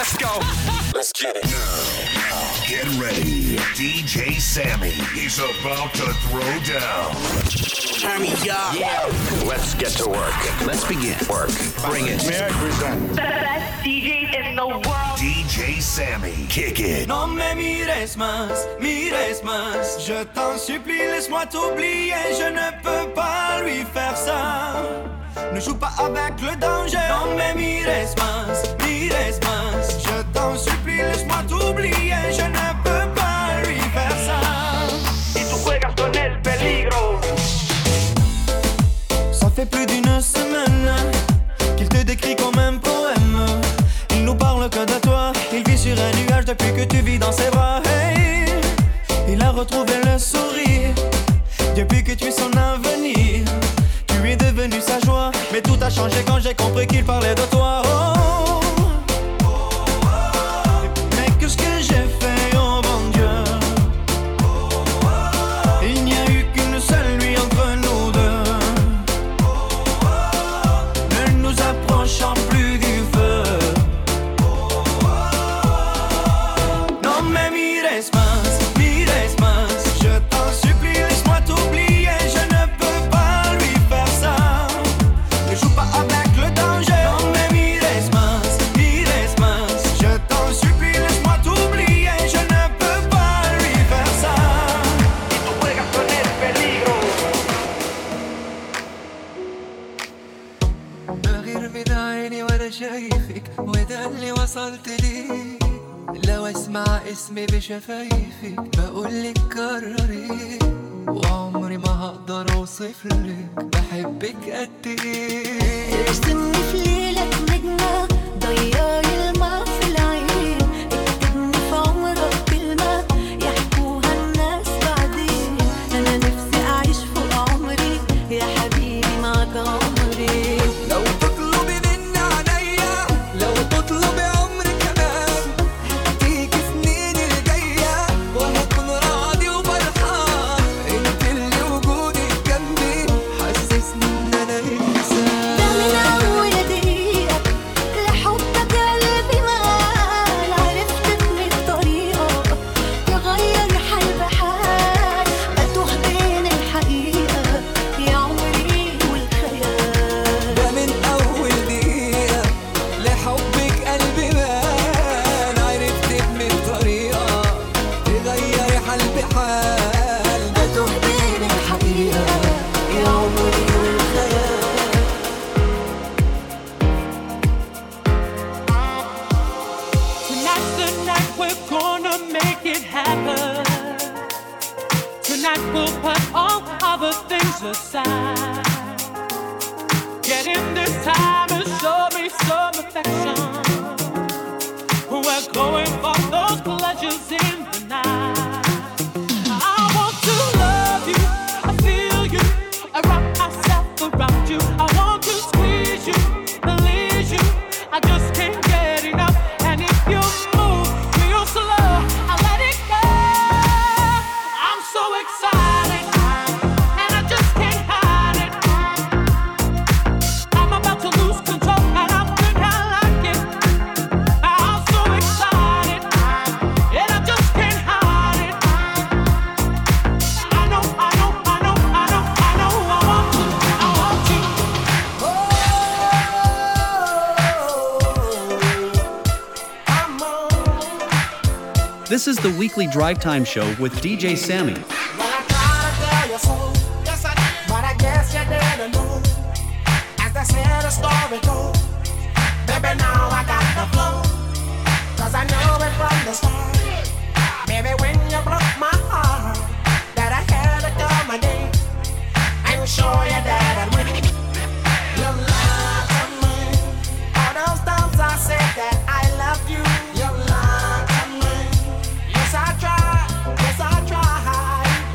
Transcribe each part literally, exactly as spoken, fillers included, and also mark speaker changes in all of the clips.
Speaker 1: Let's go. Let's get it.
Speaker 2: Now, get ready. D J Sammy is about to throw down.
Speaker 1: Turn me up. Yeah. Let's get to work. Let's begin. Work. Bring it.
Speaker 2: May I present
Speaker 3: the best D J in the world.
Speaker 2: D J Sammy. Kick it.
Speaker 4: Non me mires más, mires más. Je t'en supplie, laisse-moi t'oublier. Je ne peux pas lui faire ça. Ne joue pas avec le danger. Non me mires más, mires más. Je t'en supplie, laisse-moi t'oublier. Je ne peux pas lui faire ça.
Speaker 3: Y tú juegas con el peligro.
Speaker 4: Ça fait plus d'une semaine qu'il te décrit comme un poème. Il nous parle que de toi. Il vit sur un nuage depuis que tu vis dans ses bras. Hey, il a retrouvé le sourire depuis que tu es son avenir. Tu es devenu sa joie, mais tout a changé quand j'ai compris qu'il parlait de toi. Oh, mais qu'est-ce que j'ai fait, oh mon Dieu? Il n'y a eu qu'une seule nuit entre nous deux. Ne nous approchons plus du feu. Non mais mires más, mires más. Je t'en supplie, laisse-moi t'oublier. Je ne peux pas lui faire ça. Ne joue pas avec le danger. Non mais mires más, mires más. Je t'en supplie, laisse-moi t'oublier. Je ne peux pas lui faire ça.
Speaker 3: Y tú juegas con el peligro.
Speaker 5: بغير من عيني وانا شايفك وده اللي وصلت ليه. لو اسمع اسمي بشفايفك بقولك كرري وعمري ما هقدر اوصفلك بحبك قد ايه.
Speaker 6: ارسمني في ليلك نجمة ضيعي الماء في العين. اكتبني في عمرك كلمة يحكوها الناس بعدين. انا نفسي اعيش فوق عمري يا حبيبي معك عمري.
Speaker 5: لو تطلبي مني عينيا لو تطلبي عمري كمان هديك سنين الجاية وهكون راضي وفرحان. انت اللي وجودك جنبي حسسني ان انا انسان.
Speaker 6: ده من اول دقيقة لحبك قلبي مال. عرفت ابني بطريقة تغير حال بحال. بتوه بين الحقيقة يا عمري والخيال.
Speaker 5: ده من أول دقيقة لحبك قلبي بان. عرفت من طريقة تغير حال بحال.
Speaker 6: بتوه بين الحقيقة يا عمري والخيال.
Speaker 7: Tonight's the night we're gonna make it happen. Tonight we'll put all other things aside. Get in this time and show me some affection. We're going for those pleasures in the night. I want to love you, I feel you, I wrap myself around you. I want to squeeze you, please you. I just can't get enough. And if you move real slow, I let it go. I'm so excited, and I just can't hide it. I'm about to lose control, and I think I like it. I'm so excited, and I just can't hide it. I know, I know, I know, I know, I know. I want you, I want you.
Speaker 8: This is the weekly Drive Time Show with D J Sammy.
Speaker 9: Well, I tried to tell you so, yes I did, but I guess you didn't know. As they said, the story goes, baby, now I got the flow. Cause I knew it from the start, baby, when you broke my heart, that I had to come again and show you that I'd win. You lied to me, all those times I said that I love you. You lied to me, yes I tried, yes I tried.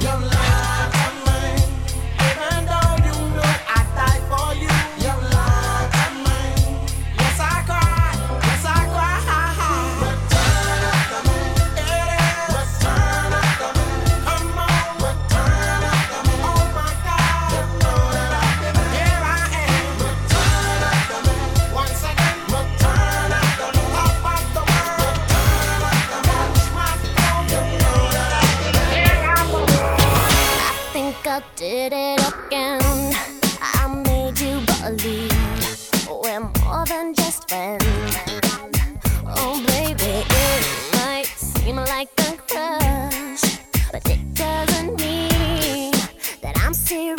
Speaker 10: best friend. Oh baby, it might seem like a crush, but it doesn't mean that I'm serious.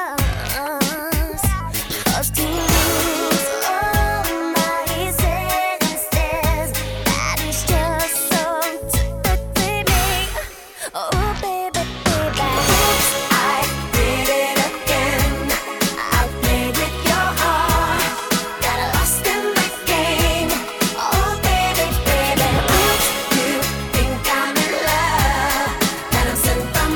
Speaker 10: 'Cause to lose all my senses, that is just so typically me. Oh baby, baby, oops, I did it again. I played with your heart, got lost in the game. Oh baby, baby, oops, you think I'm in love, that I'm sent from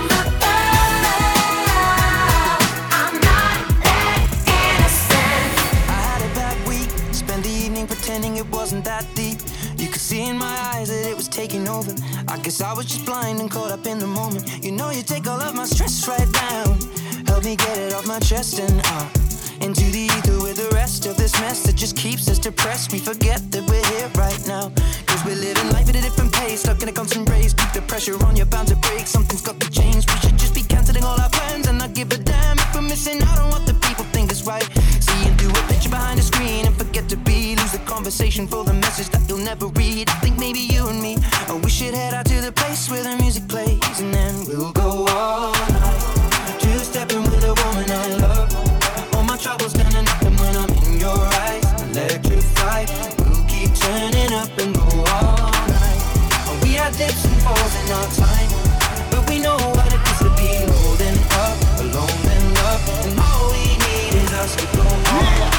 Speaker 10: above. I'm not that innocent.
Speaker 4: I had a bad week, spent the evening pretending it wasn't that deep. You could see in my eyes that it was taking over. I guess I was just blind and caught up in the moment. You know you take all of my stress right down, help me get it off my chest and out into the ether with the rest of this mess that just keeps us depressed. We forget that we're here right now, 'cause we're living life at a different pace, stuck in a constant race. Keep the pressure on, you're bound to break. Something's got to change. We should just be cancelling all our plans and not give a damn if we're missing out on what the people think is right. See and do a picture behind the screen and forget to be. Lose the conversation for the message that you'll never read. I think maybe you and me, oh, we should head out to the place where the music plays, and then we'll go all night, two-stepping with a woman I love. All my troubles gonna nothing when I'm in your eyes. Electrified, we'll keep turning up and go all night. Oh, we had dips and falls in our time, but we know what it is to be holding up, alone in love, and all we need is us to go all night.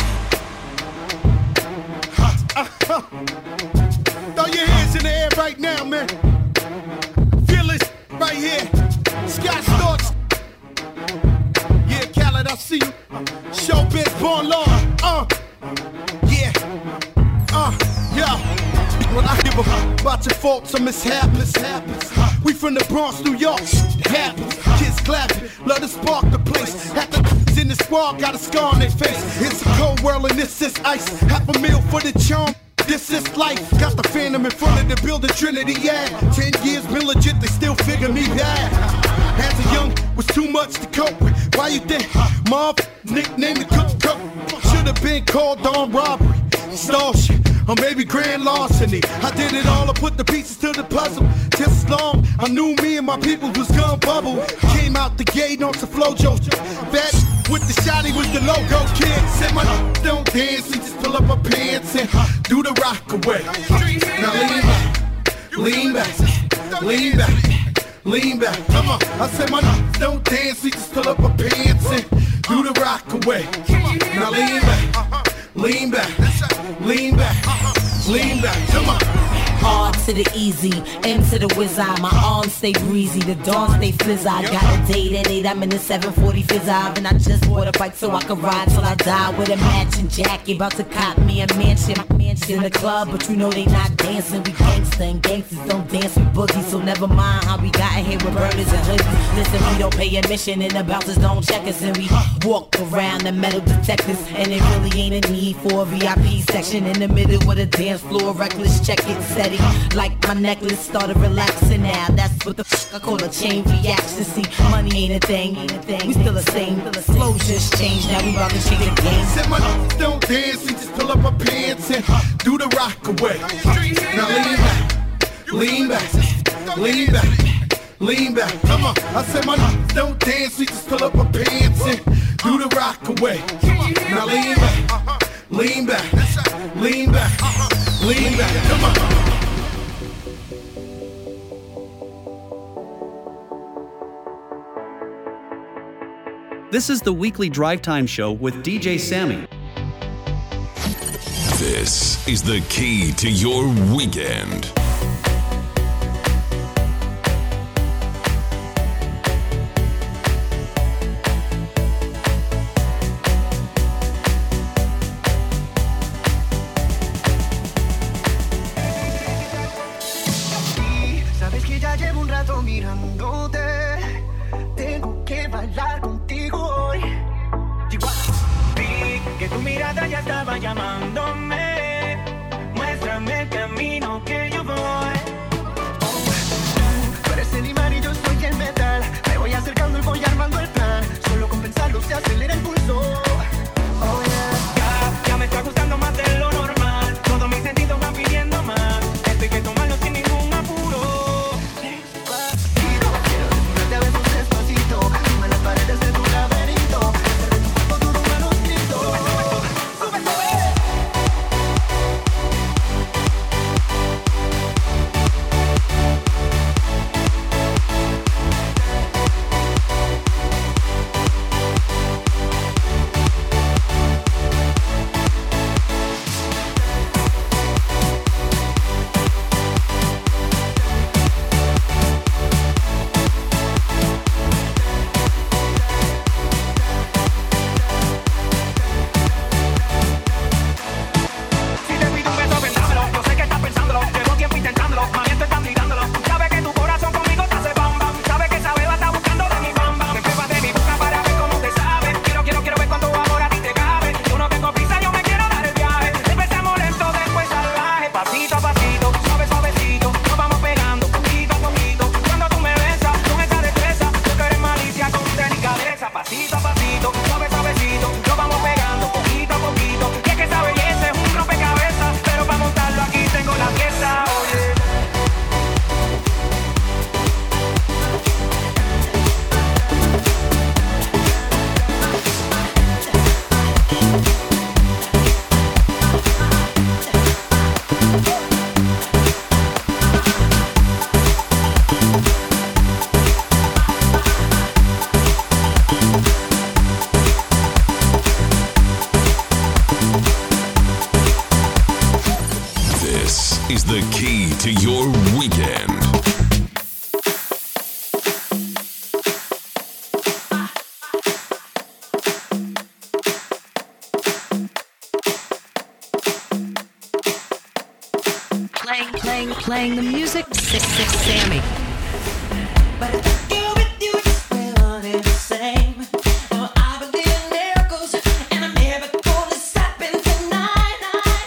Speaker 11: Throw your hands in the air right now, man. Feel it right here. Scott Storch. Yeah, Khaled, I see you. Showbiz, born law. Uh, yeah. Uh, yeah. When I give a about your faults or mishaps, we from the Bronx, New York. It happens. Kids clapping, love to spark the place. Half the in the squad got a scar on their face. It's a cold world and this is ice. Half a meal for the charm. This is life. Got the phantom in front of the building, Trinity, yeah. Ten years been legit, they still figure me bad. As a young, was too much to cope with. Why you think? Mom, nicknamed the cook cook. Should've been called on robbery, extortion, or maybe grand larceny. I did it all, I put the pieces to the puzzle. Just as long, I knew me and my people was gonna bubble. Came out the gate on some flojo. Fat with the shotty was the logo kid. Said my don't dance, we just pull up my pants and do the rock away. Now lean back, lean back, lean back, lean back. Come on, I said my don't dance, we just pull up my pants and do the rock away. Now lean back, lean back, lean back, lean back. Come on.
Speaker 12: Hard to the easy, M to the wizard. My arms stay breezy, the dawn stay flizzy. I got a date at eight, I'm in the seven forty fizz-eye. And I just bought a bike so I can ride till I die with a matching jacket. About to cop me a mansion, mansion in the club, but you know they not dancing. We gangsta and gangsters don't dance with boogies. So never mind how we got here with burners and hoodies. Listen, we don't pay admission and the bouncers don't check us. And we walk around the metal detectors. And it really ain't a need for a V I P section in the middle of the dance floor. Reckless, check it, set it. Like my necklace started relaxing now. That's what the fuck I call a chain reaction. See, money ain't a thing, ain't a thing. We still the same, flow just changed. Now we about to change the game.
Speaker 11: Said my don't dance, we just pull up our pants and do the rock away. Now lean back, lean back, lean back, lean back. Come on, I said my don't dance, we just pull up our pants and do the rock away. Now lean back, lean back, lean back, lean back. Come on.
Speaker 8: This is the weekly Drive Time Show with D J Sammy.
Speaker 2: This is the key to your weekend.
Speaker 13: Sabes que ya llevo un rato mirándote. Tengo que bailar contigo hoy. Vi que tu mirada ya estaba llamándome. Muéstrame el camino que yo voy. Oh, tú eres el imán y yo soy el metal. Me voy acercando y voy armando el plan. Solo con pensarlo se acelera el pulso. Oh yeah. Ya, ya me está gustando más de lo normal.
Speaker 2: is the key to your weekend.
Speaker 14: Playing, playing, playing the music. Six, six, Sammy.
Speaker 5: But you with you just one and the same. No, I believe in miracles, and a miracle is happening tonight.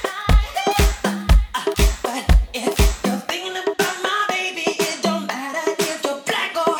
Speaker 5: But if you're thinking about my baby, it don't matter if you're black or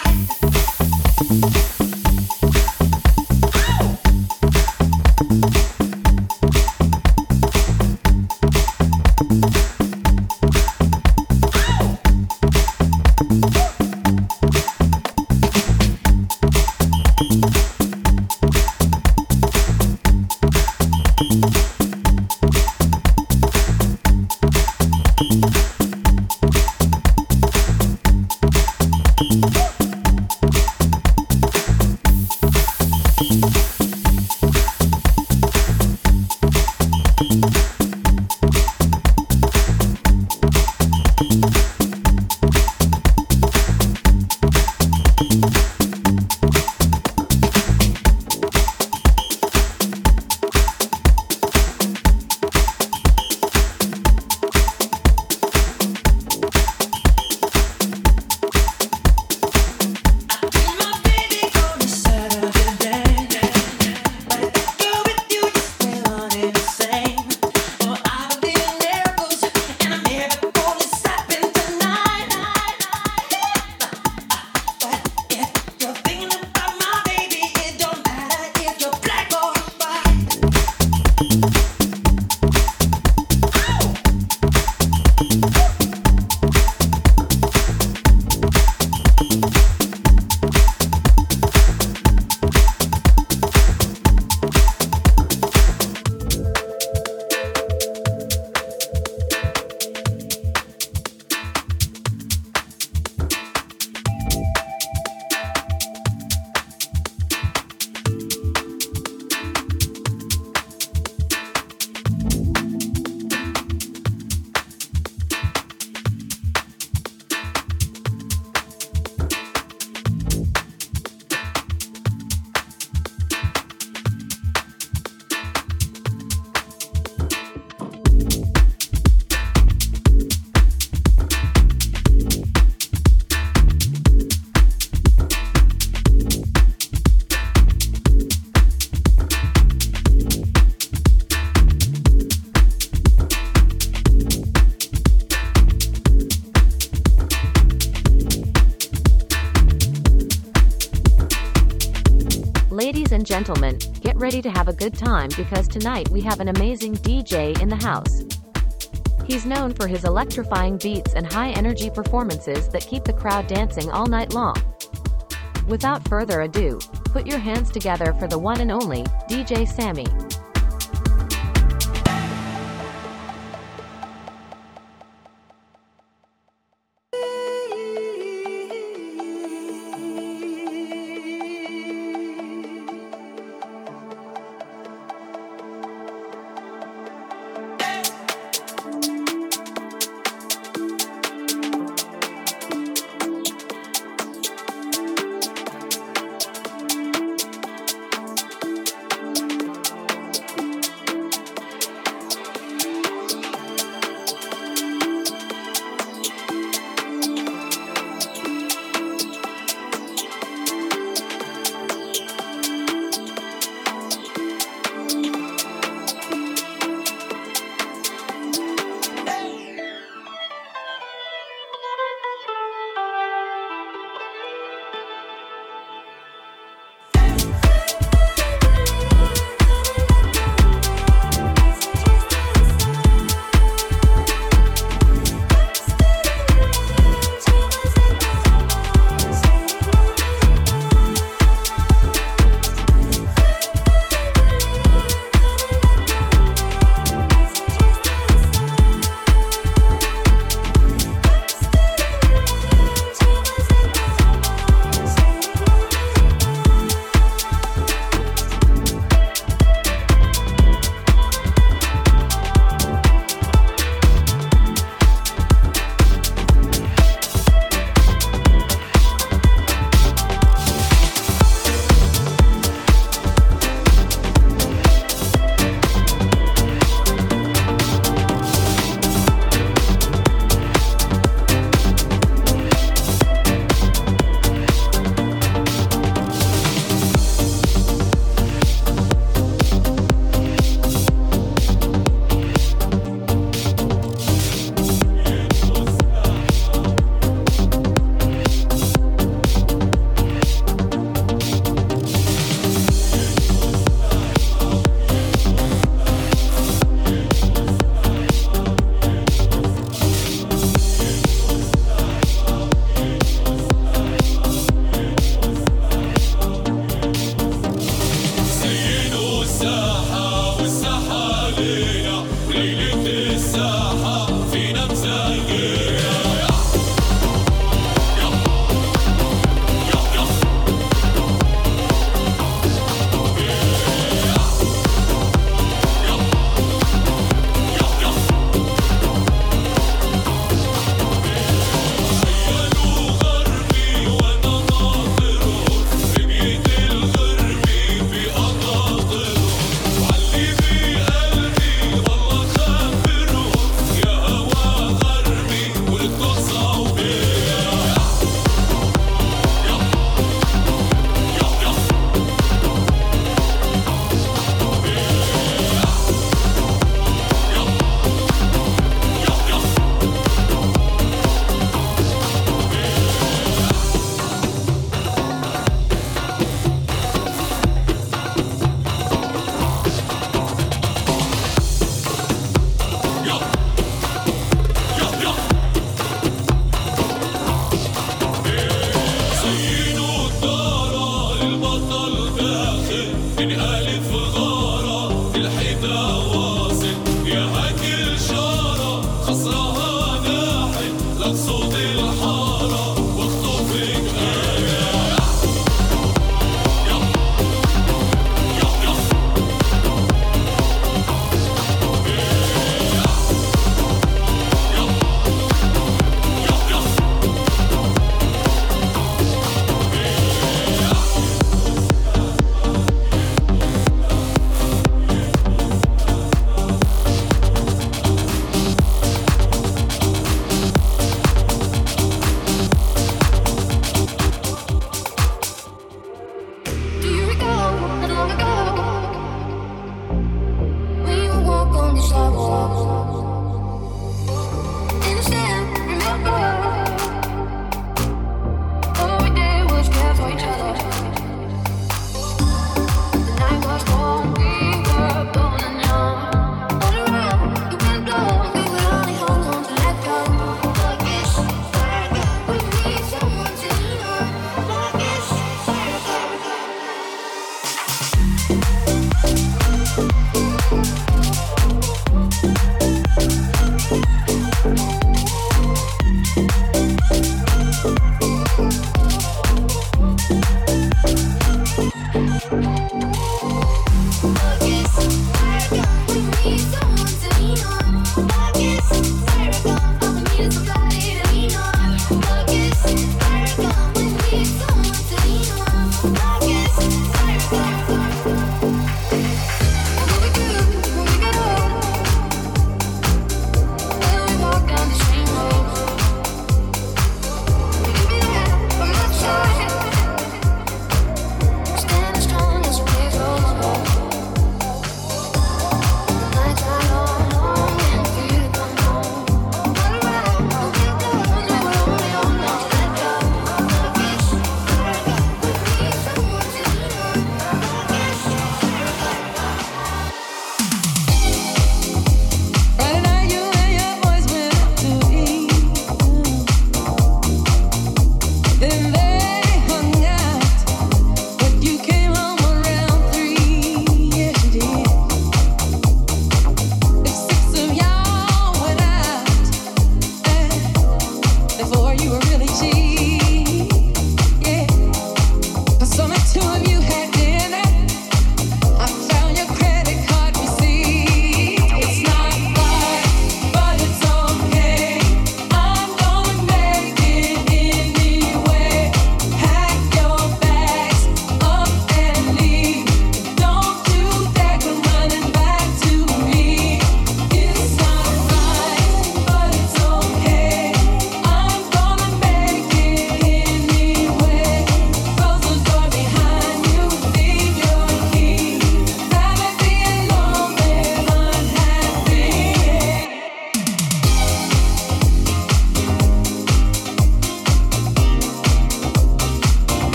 Speaker 15: Ladies and gentlemen, get ready to have a good time because tonight we have an amazing D J in the house. He's known for his electrifying beats and high-energy performances that keep the crowd dancing all night long. Without further ado, put your hands together for the one and only D J Sammy.
Speaker 16: خصرها ناحي لك صوت الحارة واخطفك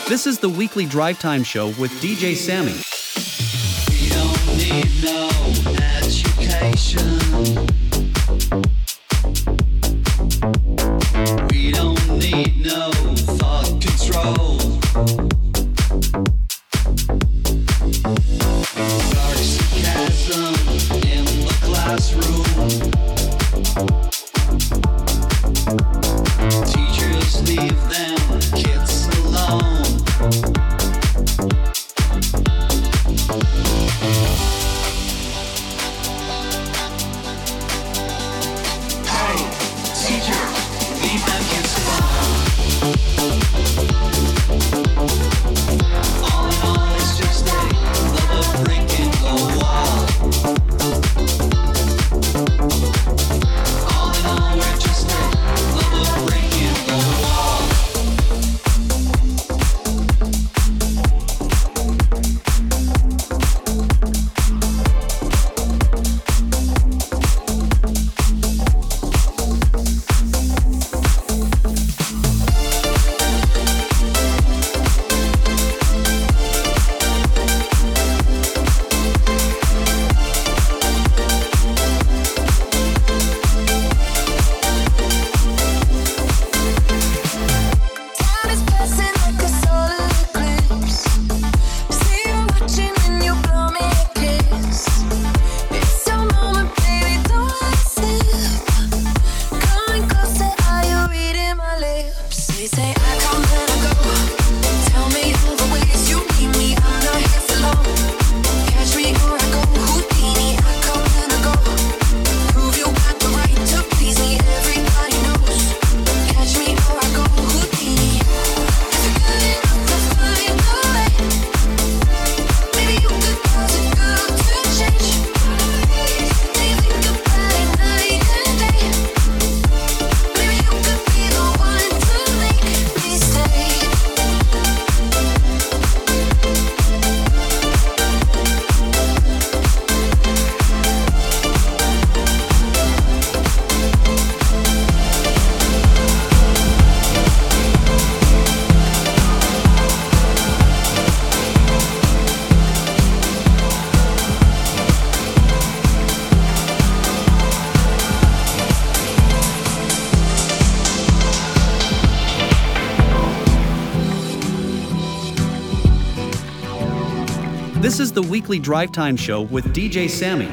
Speaker 8: This is the weekly Drive Time Show with D J Sammy.
Speaker 16: We don't need no education. We don't need no thought control. Dark sarcasm in the classroom. Teachers leave them kids alone. Hey, teacher, leave them kids alone. All in all, it's just a love of breaking the wall. All in all, we're just a love of breaking the wall.
Speaker 6: Time is passing like a solar eclipse. See you watching and you blow me a kiss. It's your moment, baby, don't let it slip. Coming closer, are you reading my lips? They say I come and I go. Tell me all the ways you need me. I'm not here for long. Catch me or I go Houdini. I come and I go. Prove you got the right to please me. Everybody knows. Catch me or I go Houdini. If you're good enough to find the way, maybe you could cause a girl to change. They think about it night and day. Maybe you could be the one to make me stay.
Speaker 8: This is the weekly Drive Time Show with D J Sammy.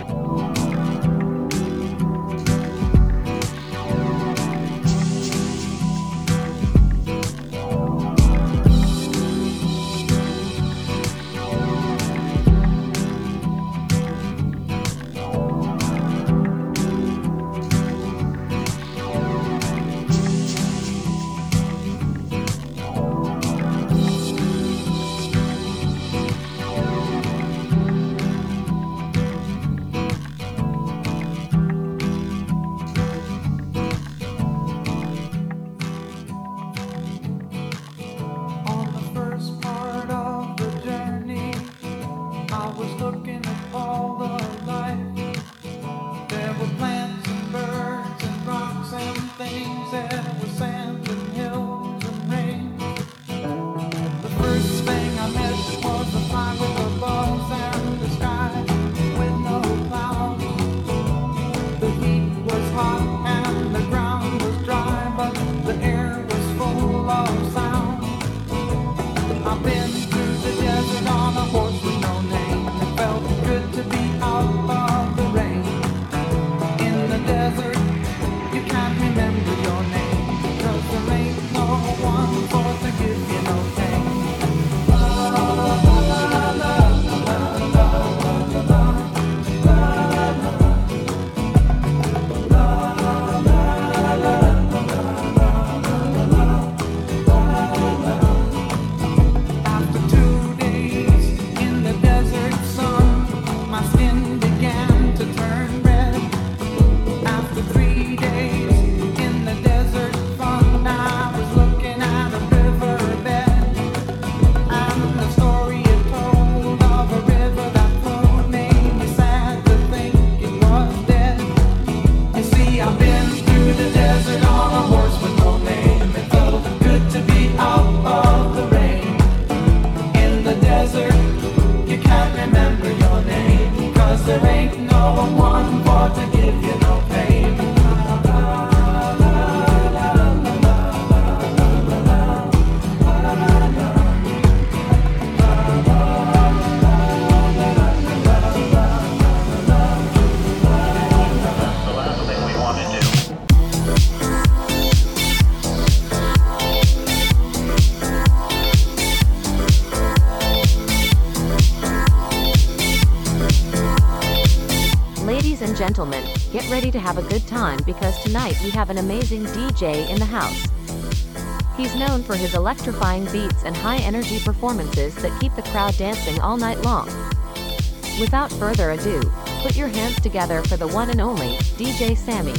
Speaker 15: ready to have a good time because tonight we have an amazing D J in the house. He's known for his electrifying beats and high-energy performances that keep the crowd dancing all night long. Without further ado, put your hands together for the one and only D J Sammy.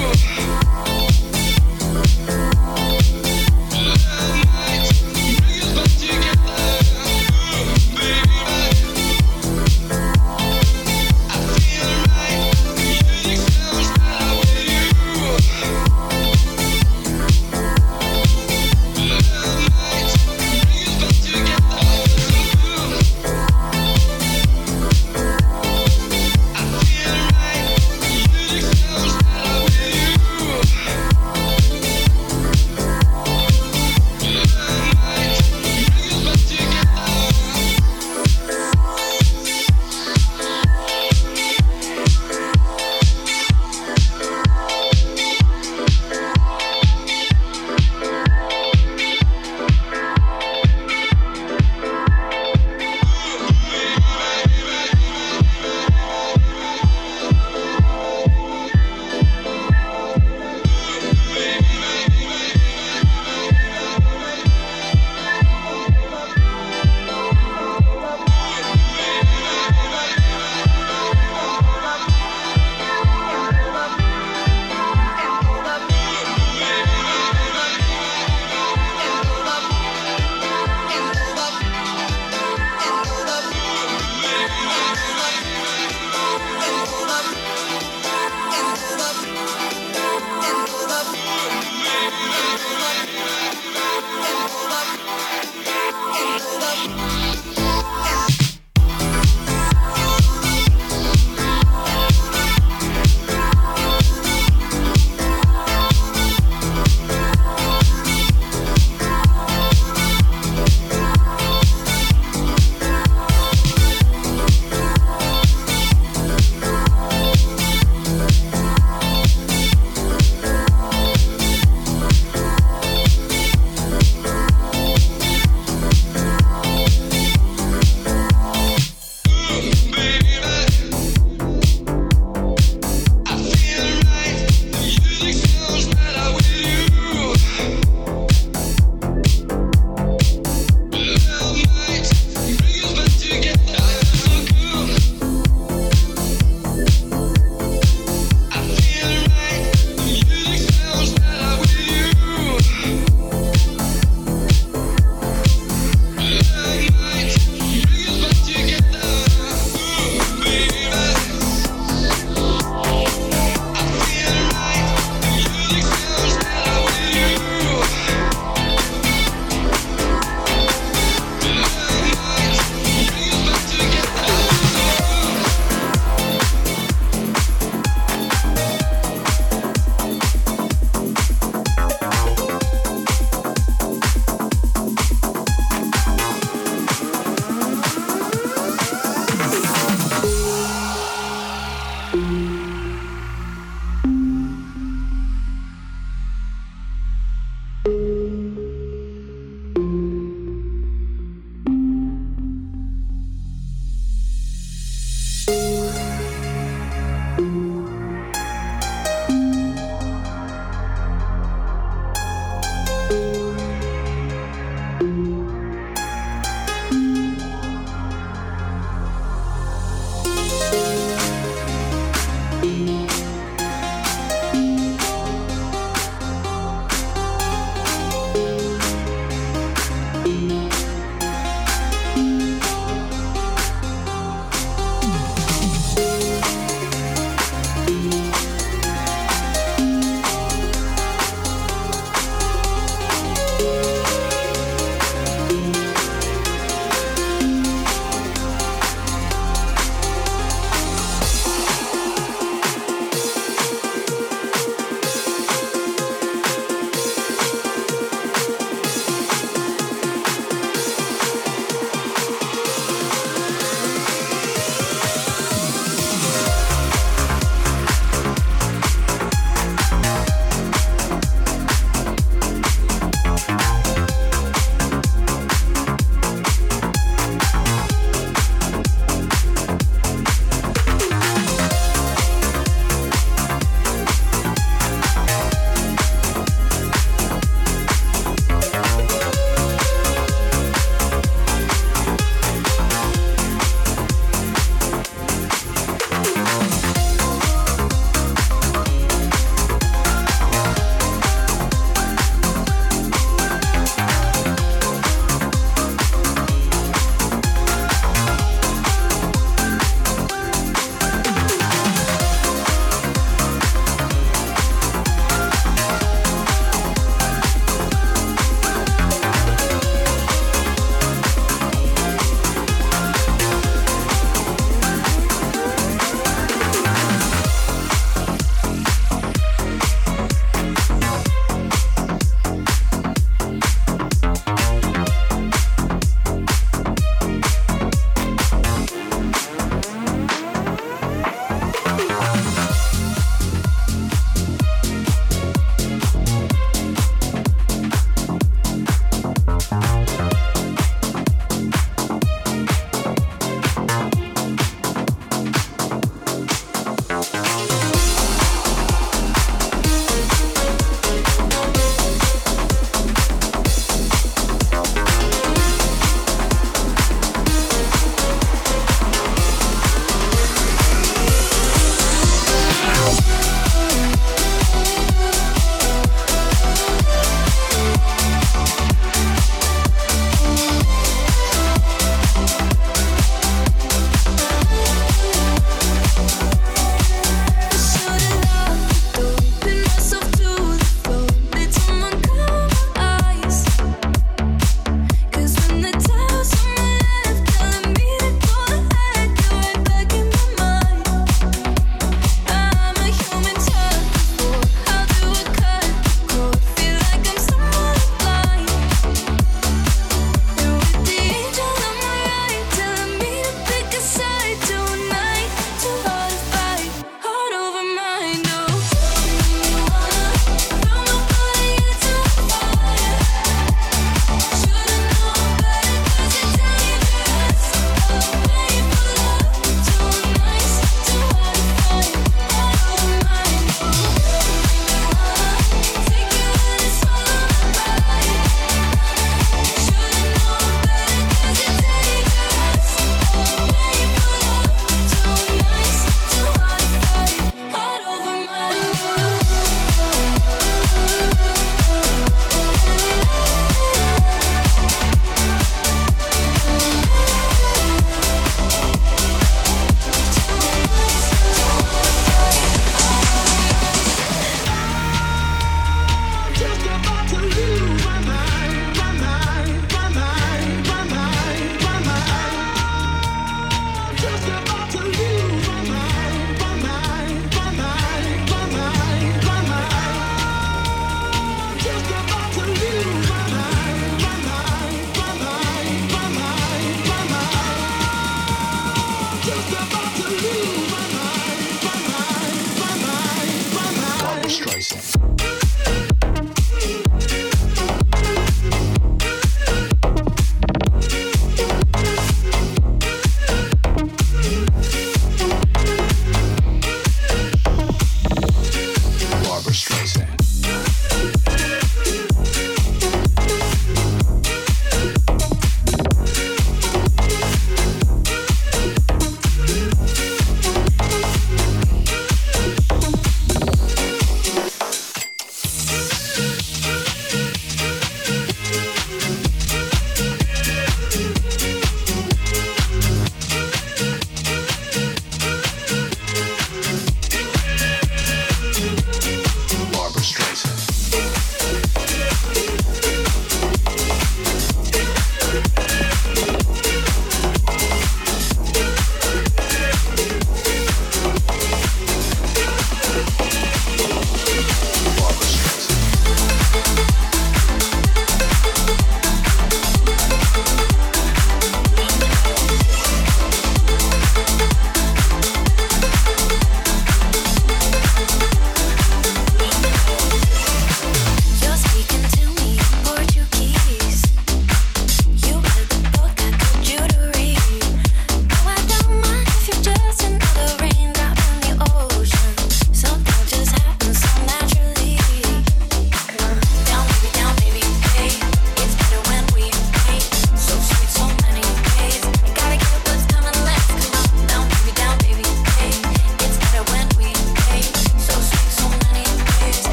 Speaker 16: Bring us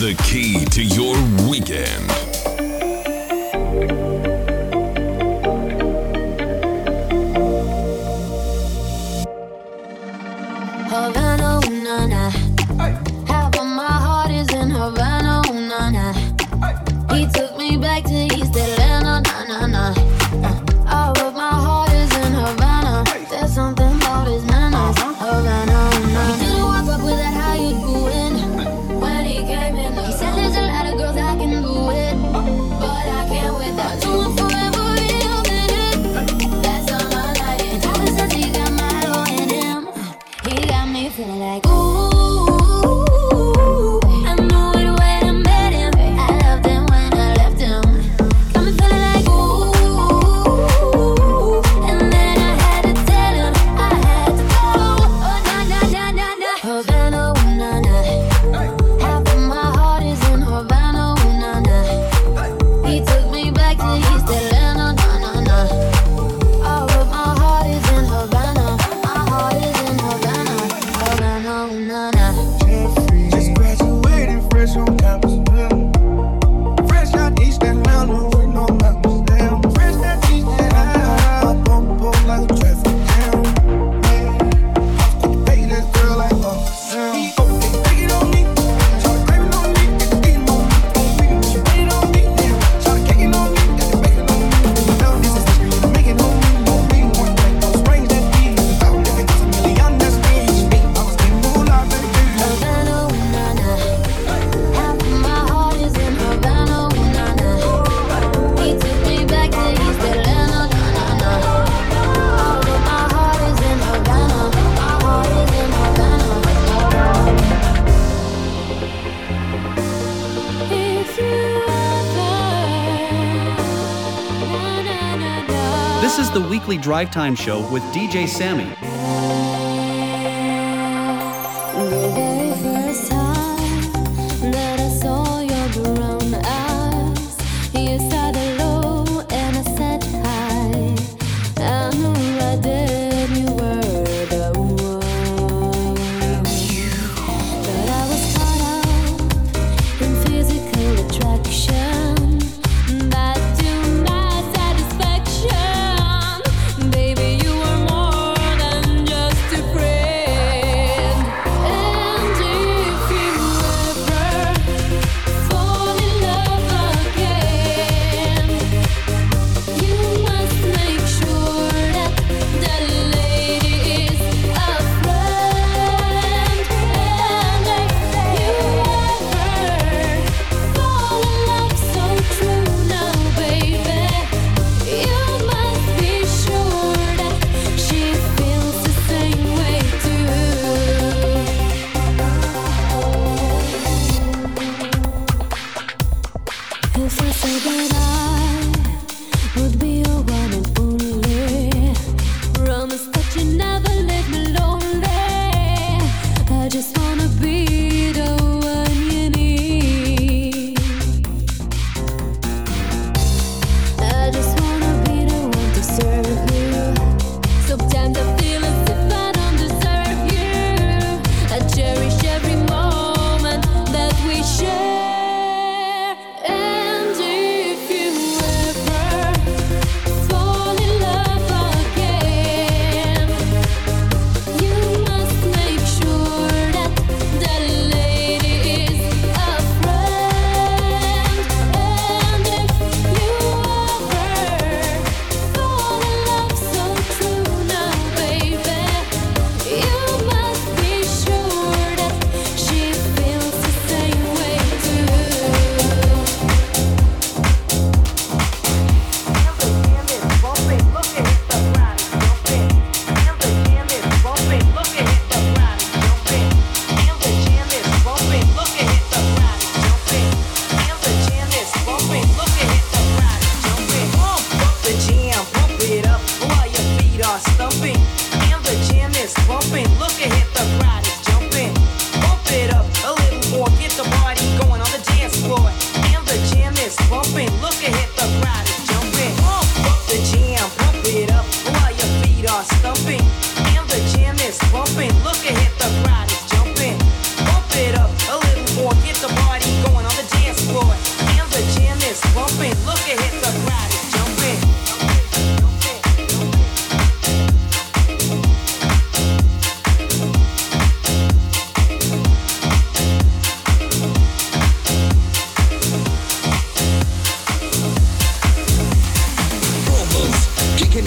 Speaker 17: the key to your weekend.
Speaker 6: Havana, ooh, na na. Half of my heart is in Havana, ooh, na na. He took me back to East Atlanta, na na na. Uh, all of my heart is in Havana. There's something about his manners, Havana, ooh, na na. He didn't walk up with that how you doing when he came in. He said there's a lot of girls I can do it, but I can't without you. I'm forever real minute. That's all I like. And Papa says he got my heart in him. He got me feeling like ooh. I knew it when I met him. I loved him when I left him. Got me feeling like ooh. And then I had to tell him I had to go. Oh na na na na na. Havana, ooh, na na. Half of my heart is in Havana, ooh, na na. He took me back to East Atlanta, na na na. All of my heart is in Havana. My heart is in Havana, Havana, ooh, na na.
Speaker 9: Just graduated fresh on campus. mm. Fresh out East Atlanta with no mountains down. Fresh out East Atlanta. Up on the pole like a traffic jam. Yeah. I was pay this girl like Uncle Sam. He go, they take it on me. Try to crave it on me. Get the beating on me. She put it on me. Yeah. Try to cake it on me. Got the bacon on me. Now this is history. Make it on me. On me. One thing. Those springs that deep. Out living to a million. That's stage. I was getting moolah, baby.
Speaker 6: Havana, ooh, na na. Half of my heart is in Havana, ooh, na na. He took me back to East Atlanta, na na na. All of my heart is in Havana. My heart is in Havana. If you ever
Speaker 8: This is the weekly Drive Time Show with D J Sammy.
Speaker 6: The very first time that I saw your brown eyes, you started low and I said hi. I knew right then you were the one. But I was caught up in physical attraction, but to my satisfaction, baby, you were more than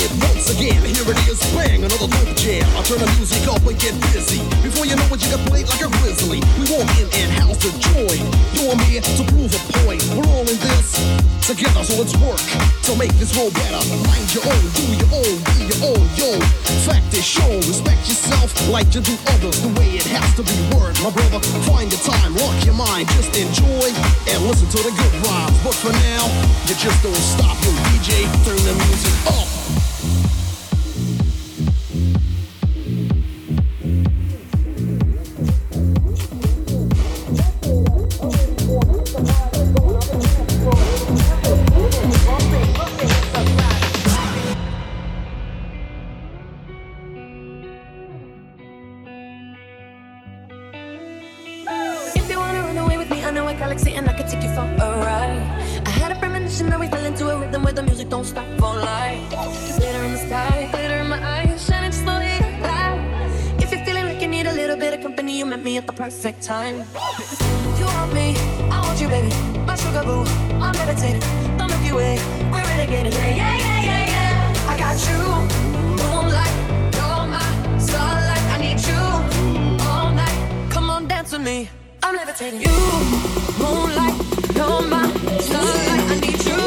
Speaker 18: it once again. Here it is, bang, another dope jam. I turn the music up and get busy. Before you know it, you got played like a grizzly. We walk in and house the joy. You're here to prove a point. We're all in this together, so let's work to make this world better. Find your own, do your own, be your own, yo. Fact is shown, respect yourself like you do others. The way it has to be word, my brother. Find your time, lock your mind, just enjoy and listen to the good rhymes. But for now, you just don't stop. Yo, D J, turn the music up.
Speaker 6: Don't stop for life. Glitter in the sky, glitter in my eyes, shining slowly alive. If you're feeling like you need a little bit of company, you met me at the perfect time. You want me, I want you, baby. My sugar boo, I'm meditating. The Milky Way, we're renegading. Yeah, yeah, yeah, yeah, yeah. I got you, moonlight, you're my starlight. I need you all night. Come on, dance with me, I'm levitating. You, moonlight, you're my starlight. I need you.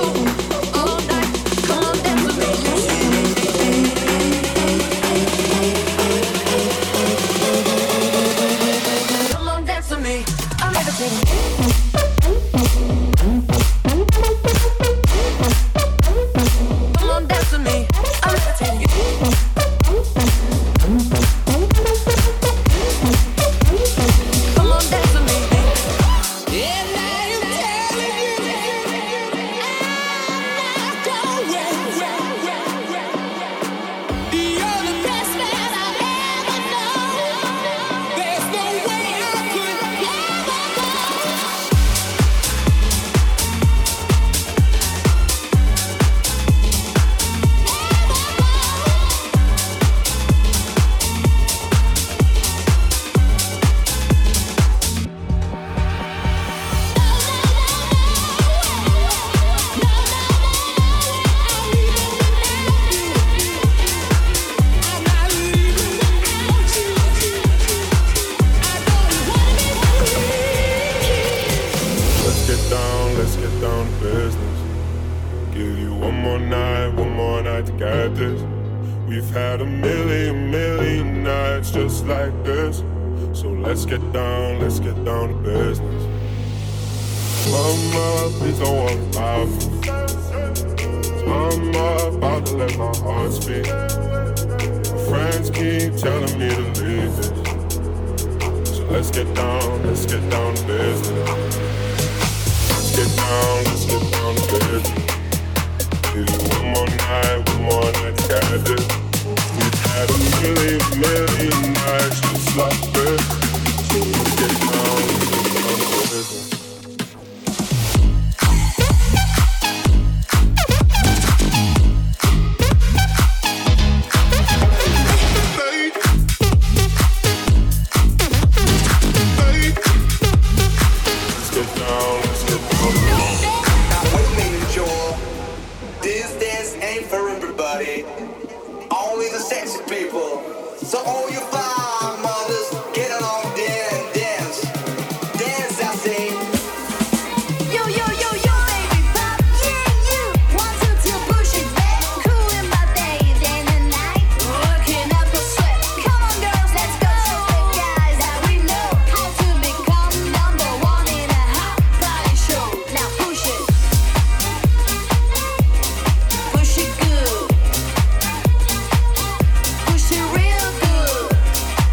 Speaker 6: Push it real good.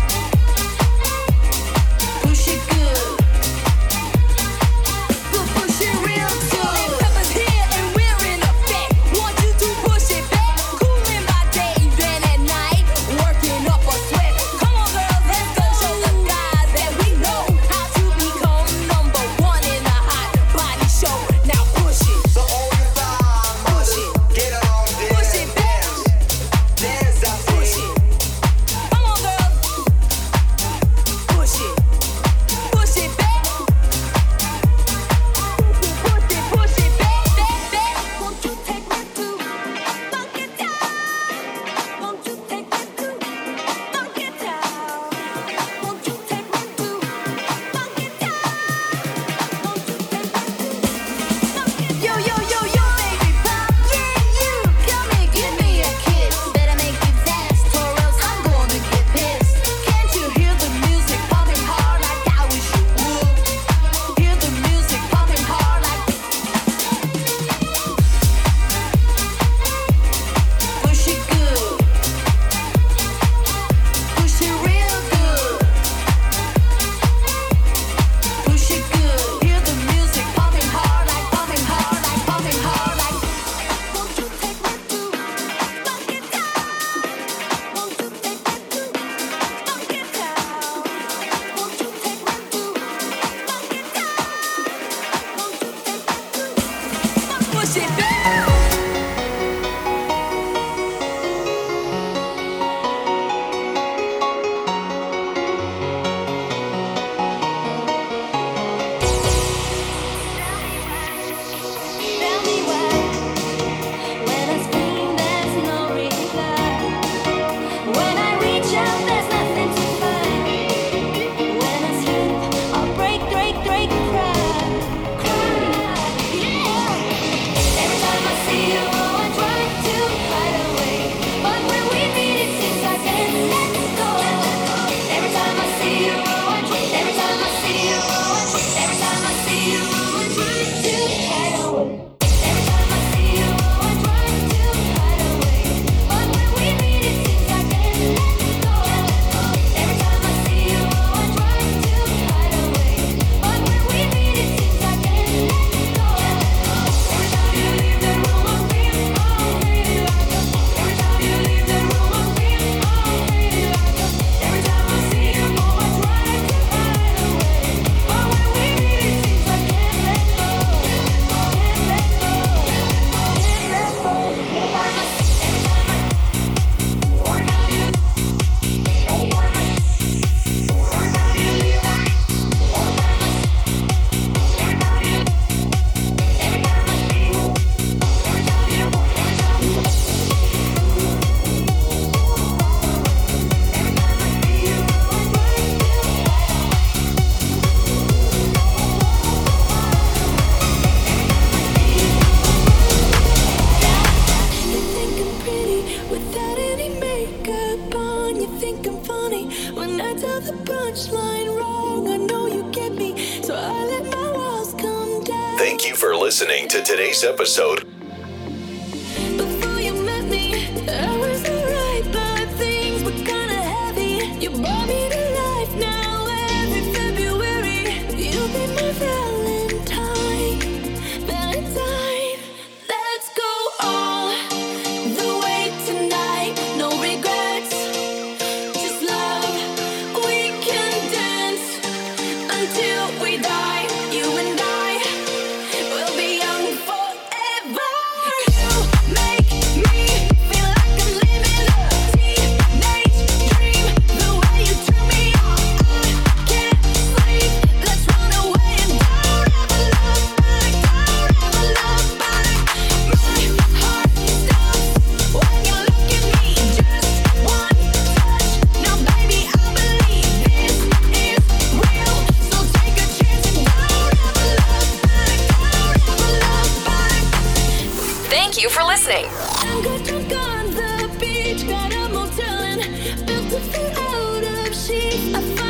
Speaker 2: today's episode.
Speaker 6: Before you met me, I was alright, but things were kinda heavy. You brought me to life now every February. You'll be my Valentine, Valentine. Let's go all the way tonight. No regrets, just love. We can dance until we die. You and I will be young forever. You make me feel like I'm living a teenage dream. The way you turn me on, I can't sleep. Let's run away and don't ever look back. Don't ever look back. My heart stops when you look at me. Just one touch, now baby I believe this is real. So take a chance and don't ever look back. Don't ever look back.
Speaker 19: Thank you for listening.
Speaker 6: I got drunk on the beach, got a motel and built a feel out of sheets. I